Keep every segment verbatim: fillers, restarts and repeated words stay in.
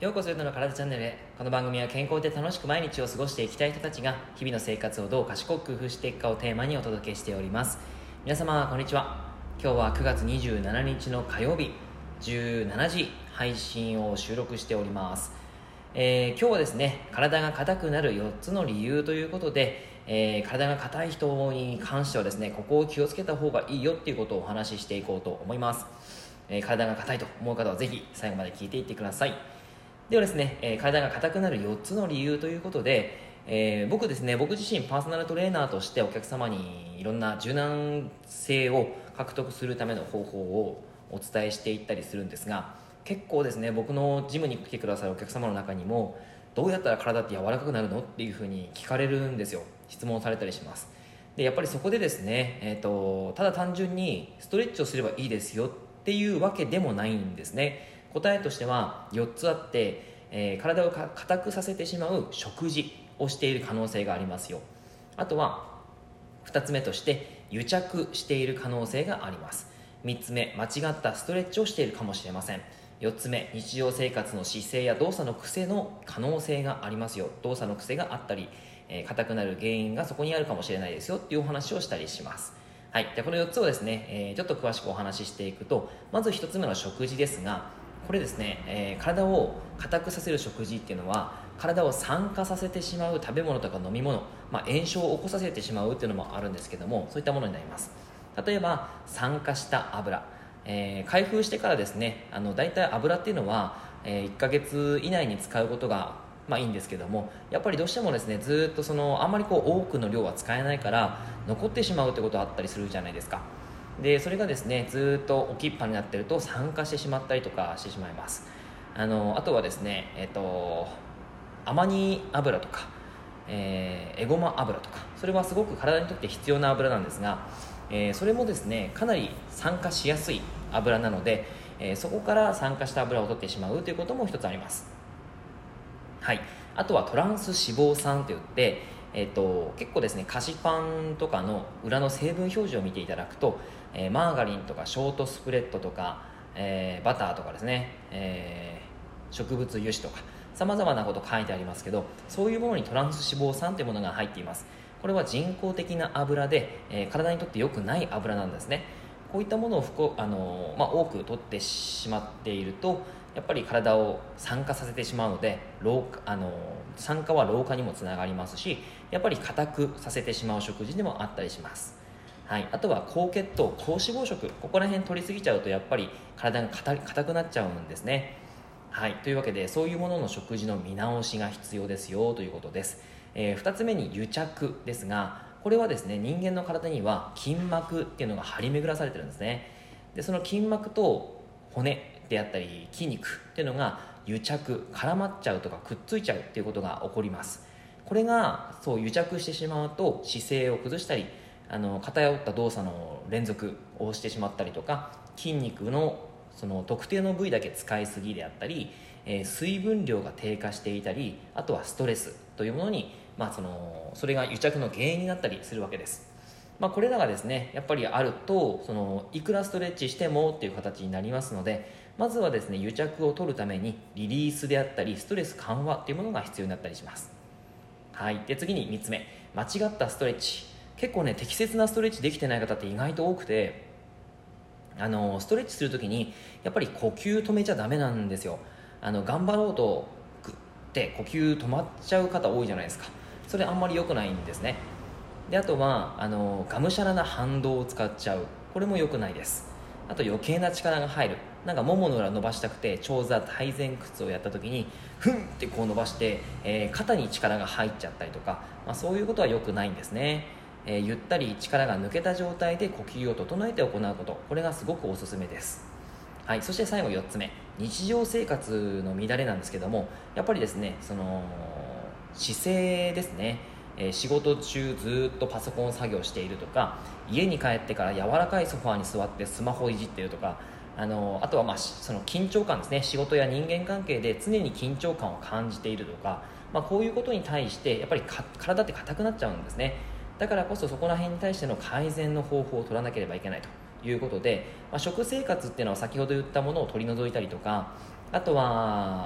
ようこそゆとの体チャンネルへ。この番組は健康で楽しく毎日を過ごしていきたい人たちが日々の生活をどう賢く工夫していくかをテーマにお届けしております。皆様こんにちは。今日はくがつにじゅうしちにちの火曜日じゅうしちじ配信を収録しております。えー、今日はですね、体が硬くなるよっつの理由ということで、えー、体が硬い人に関してはですね、ここを気をつけた方がいいよっていうことをお話ししていこうと思います。えー、体が硬いと思う方はぜひ最後まで聞いていってください。ではですね、えー、体が硬くなるよっつの理由ということで、えー、僕ですね僕自身パーソナルトレーナーとしてお客様にいろんな柔軟性を獲得するための方法をお伝えしていったりするんですが、結構ですね僕のジムに来てくださるお客様の中にも、どうやったら体って柔らかくなるのっていうふうに聞かれるんですよ。質問されたりします。でやっぱりそこでですね、えーと、ただ単純にストレッチをすればいいですよっていうわけでもないんですね。答えとしてはよっつあって、えー、体を硬くさせてしまう食事をしている可能性がありますよ。あとはふたつめとして癒着している可能性があります。みっつめ、間違ったストレッチをしているかもしれません。よっつめ、日常生活の姿勢や動作の癖の可能性がありますよ。動作の癖があったり、えー、硬くなる原因がそこにあるかもしれないですよっていうお話をしたりします。はい、でこのよっつをですね、えー、ちょっと詳しくお話ししていくと、まずひとつめの食事ですが、これですね、えー、体を硬くさせる食事っていうのは、体を酸化させてしまう食べ物とか飲み物、まあ、炎症を起こさせてしまうっていうのもあるんですけども、そういったものになります。例えば酸化した油、えー、開封してからですね、あのだいたい油っていうのは、えー、いっかげつ以内に使うことがまあいいんですけども、やっぱりどうしてもですね、ずっとそのあんまりこう多くの量は使えないから残ってしまうってことはあったりするじゃないですか。でそれがですね、ずっと置きっぱになってると酸化してしまったりとかしてしまいます。あのあとはですね、えっとアマニ油とか、えー、エゴマ油とか、それはすごく体にとって必要な油なんですが、えー、それもですねかなり酸化しやすい油なので、えー、そこから酸化した油を取ってしまうということも一つあります。はい、あとはトランス脂肪酸といって、えー、と結構ですね菓子パンとかの裏の成分表示を見ていただくと、えー、マーガリンとかショートスプレッドとか、えー、バターとかですね、えー、植物油脂とかさまざまなこと書いてありますけど、そういうものにトランス脂肪酸というものが入っています。これは人工的な油で、えー、体にとって良くない油なんですね。こういったものをふこ、あのーまあ、多く取ってしまっていると、やっぱり体を酸化させてしまうので、老化あのー酸化は老化にもつながりますし、やっぱり硬くさせてしまう食事でもあったりします。はい、あとは高血糖高脂肪食、ここら辺取りすぎちゃうとやっぱり体が硬くなっちゃうんですね。はい、というわけでそういうものの食事の見直しが必要ですよということです。えー、ふたつめに癒着ですが、これはですね、人間の体には筋膜っていうのが張り巡らされてるんですね。でその筋膜と骨であったり筋肉っていうのが癒着、絡まっちゃうとかくっついちゃうっていうことが起こります。これがそう癒着してしまうと、姿勢を崩したり、あの偏った動作の連続をしてしまったりとか、筋肉のその特定の部位だけ使いすぎであったり、えー、水分量が低下していたり、あとはストレスというものに、まあ、そのそれが癒着の原因になったりするわけです。まあ、これらがですねやっぱりあると、そのいくらストレッチしてもっていう形になりますので、まずはですね癒着を取るためにリリースであったりストレス緩和っていうものが必要になったりします。はい、で次にみっつめ、間違ったストレッチ。結構ね適切なストレッチできてない方って意外と多くて、あのストレッチするときにやっぱり呼吸止めちゃダメなんですよ。あの頑張ろうとグッて呼吸止まっちゃう方多いじゃないですか。それあんまり良くないんですね。であとはあのがむしゃらな反動を使っちゃう、これも良くないです。あと余計な力が入る、なんかももの裏伸ばしたくて長座体前屈をやった時にふんってこう伸ばして、えー、肩に力が入っちゃったりとか、まあ、そういうことは良くないんですね。えー、ゆったり力が抜けた状態で呼吸を整えて行うこと、これがすごくおすすめです。はい、そして最後よっつめ、日常生活の乱れなんですけども、やっぱりですねその姿勢ですね。えー、仕事中ずっとパソコン作業しているとか、家に帰ってから柔らかいソファーに座ってスマホいじってるとか、あのあとはまあその緊張感ですね。仕事や人間関係で常に緊張感を感じているとか、まあ、こういうことに対してやっぱりか体って硬くなっちゃうんですね。だからこそそこら辺に対しての改善の方法を取らなければいけないということで、まあ、食生活っていうのは先ほど言ったものを取り除いたりとか、あとは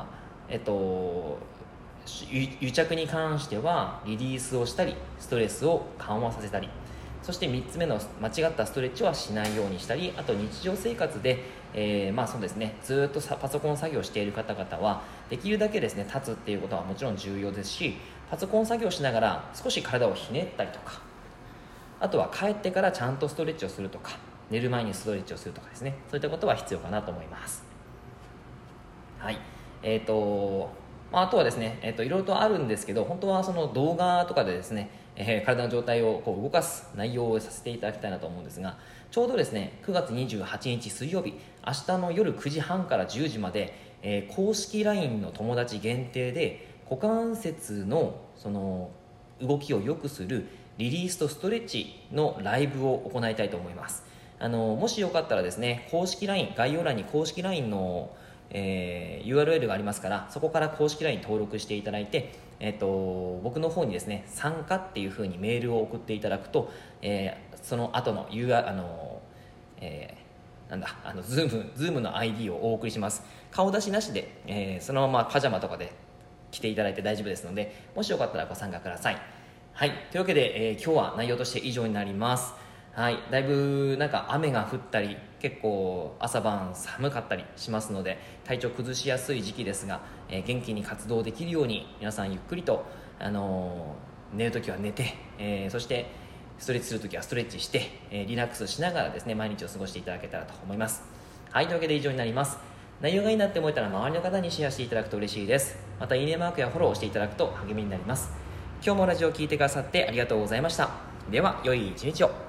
えっと癒着に関してはリリースをしたりストレスを緩和させたり、そしてみっつめの間違ったストレッチはしないようにしたり、あと日常生活で、えー、まあそうですねずっとパソコン作業している方々はできるだけですね立つっていうことはもちろん重要ですし、パソコン作業しながら少し体をひねったりとか、あとは帰ってからちゃんとストレッチをするとか、寝る前にストレッチをするとかですね、そういったことは必要かなと思います。はいえーとまあ、あとはですね、えーと、いろいろとあるんですけど、本当はその動画とかでですね、えー、体の状態をこう動かす内容をさせていただきたいなと思うんですが、ちょうどですねくがつにじゅうはちにち水曜日、明日の夜くじはんからじゅうじまで、えー、公式 ライン の友達限定で股関節のその動きを良くするリリースとストレッチのライブを行いたいと思います。あのもしよかったらですね、公式 ライン、概要欄に公式 ライン のえー、ユーアールエル がありますから、そこから公式 ライン 登録していただいて、えー、と僕の方にですね参加っていう風にメールを送っていただくと、えー、その後の ユーアール あの、えー、なんだあの Zoom, Zoom の アイディー をお送りします。顔出しなしで、えー、そのままパジャマとかで来ていただいて大丈夫ですので、もしよかったらご参加ください。はい、というわけで、えー、今日は内容として以上になります。はい、だいぶなんか雨が降ったり結構朝晩寒かったりしますので、体調崩しやすい時期ですが、えー、元気に活動できるように皆さんゆっくりと、あのー、寝るときは寝て、えー、そしてストレッチするときはストレッチして、えー、リラックスしながらですね毎日を過ごしていただけたらと思います。はい、というわけで以上になります。内容がいいなって思えたら周りの方にシェアしていただくと嬉しいです。またいいねマークやフォローをしていただくと励みになります。今日もラジオを聞いてくださってありがとうございました。では良い一日を。